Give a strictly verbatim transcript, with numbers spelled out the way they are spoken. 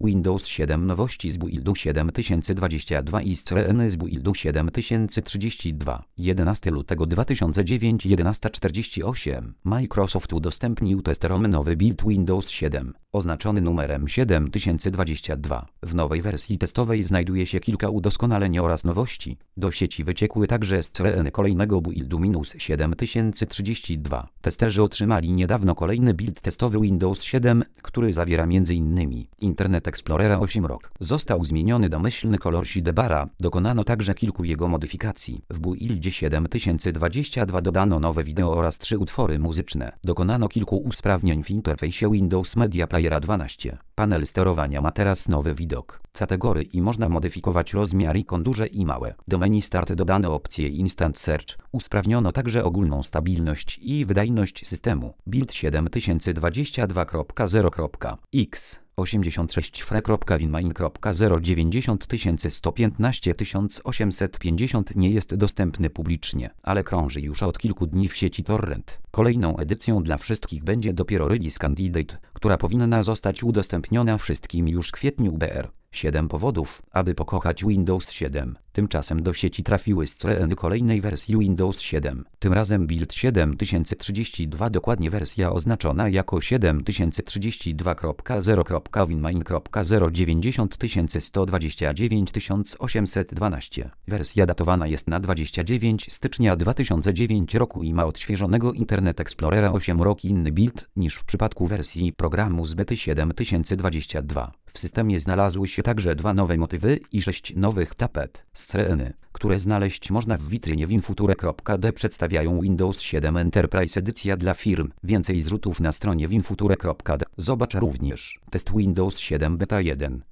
Windows siedem nowości z buildu siedem tysięcy dwadzieścia dwa i screeny z buildu siedem tysięcy trzydzieści dwa. jedenastego lutego dwa tysiące dziewięć jedenaście czterdzieści osiem Microsoft udostępnił testerom nowy build Windows siedem, oznaczony numerem siedem tysięcy dwadzieścia dwa. W nowej wersji testowej znajduje się kilka udoskonaleń oraz nowości. Do sieci wyciekły także screeny kolejnego buildu minus siedem tysięcy trzydzieści dwa. Testerzy otrzymali niedawno kolejny build testowy Windows siedem, który zawiera m in Internet Explorera osiem rok. Został zmieniony domyślny kolor sidebara, dokonano także kilku jego modyfikacji. W buildzie siedem tysięcy dwadzieścia dwa dodano nowe wideo oraz trzy utwory muzyczne. Dokonano kilku usprawnień w interfejsie Windows Media Playera dwanaście. Panel sterowania ma teraz nowy widok, kategorie i można modyfikować rozmiar ikon duże i małe. Do menu Start dodano opcję Instant Search. Usprawniono także ogólną stabilność i wydajność systemu. Build siedem tysięcy dwadzieścia dwa zero x osiemdziesiąt sześć fre.winmain zero dziewięćdziesiąt sto piętnaście osiemset pięćdziesiąt nie jest dostępny publicznie, ale krąży już od kilku dni w sieci torrent. Kolejną edycją dla wszystkich będzie dopiero Release Candidate, która powinna zostać udostępniona wszystkim już w kwietniu br. siedem powodów, aby pokochać Windows siedem. Tymczasem do sieci trafiły screeny kolejnej wersji Windows siedem. Tym razem build siedem tysięcy trzydzieści dwa, dokładnie wersja oznaczona jako siedem tysięcy trzydzieści dwa zero winmain zero dziewięćdziesiąt sto dwadzieścia dziewięć osiemset dwanaście. Wersja datowana jest na dwudziestego dziewiątego stycznia dwa tysiące dziewiątego roku i ma odświeżonego Internet Explorera osiem rok, inny build niż w przypadku wersji programu z bety siedem tysięcy dwadzieścia dwa. W systemie znalazły się także dwa nowe motywy i sześć nowych tapet. Screeny, które znaleźć można w witrynie winfuture.d, przedstawiają Windows siedem Enterprise edycja dla firm. Więcej zrzutów na stronie winfuture.d. Zobacz również test Windows siedem beta jeden.